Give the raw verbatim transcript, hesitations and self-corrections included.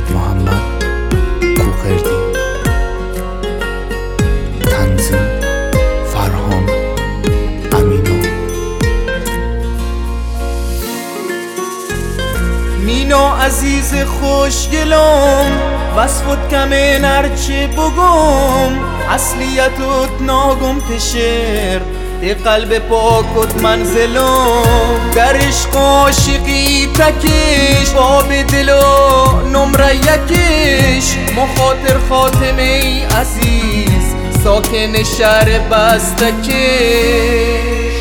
سید محمد کوقردی. تنظیم فرهان امینو. مینا عزیز خوشگلم، وصفت کمه نرچه بگم، اصلیتت ناگم تشر تی قلب پاکت منزلم. در عشق عاشقی تکش باب دل و نمره یکش، مخاطر خاتمه ای عزیز ساکن شهر بستکش.